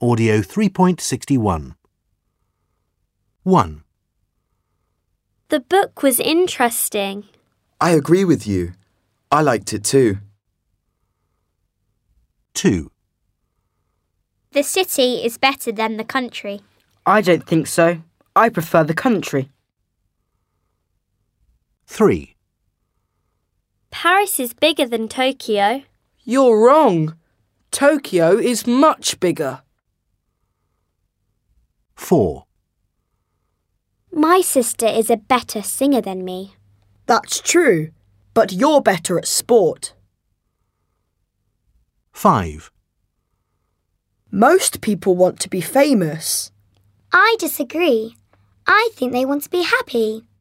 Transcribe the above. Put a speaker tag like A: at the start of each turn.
A: Audio 3.61. 1,
B: The book was interesting.
C: I agree with you. I liked it too.
A: 2,
B: The city is better than the country.
D: I don't think so. I prefer the country.
A: 3,
B: Paris is bigger than Tokyo.
E: You're wrong. Tokyo is much bigger.
A: 4,
B: My sister is a better singer than me.
F: That's true, but you're better at sport.
A: 5,
F: Most people want to be famous.
B: I disagree. I think they want to be happy.